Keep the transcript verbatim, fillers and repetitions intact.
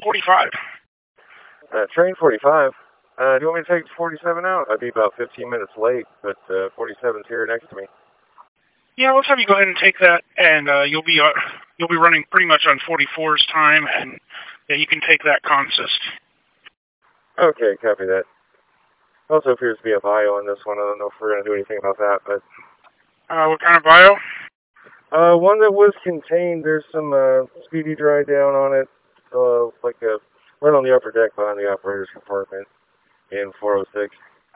forty-five. Uh, train forty-five. Uh, do you want me to take forty-seven out? I'd be about fifteen minutes late, but uh, forty-seven's here next to me. Yeah, let's have you go ahead and take that, and uh, you'll be uh, you'll be running pretty much on forty-four's time, and yeah, you can take that consist. Okay, copy that. Also appears to be a bio on this one. I don't know if we're going to do anything about that, but... Uh, what kind of bio? Uh, one that was contained. There's some uh, speedy dry down on it. Uh, like a right on the upper deck behind the operator's compartment in four oh six.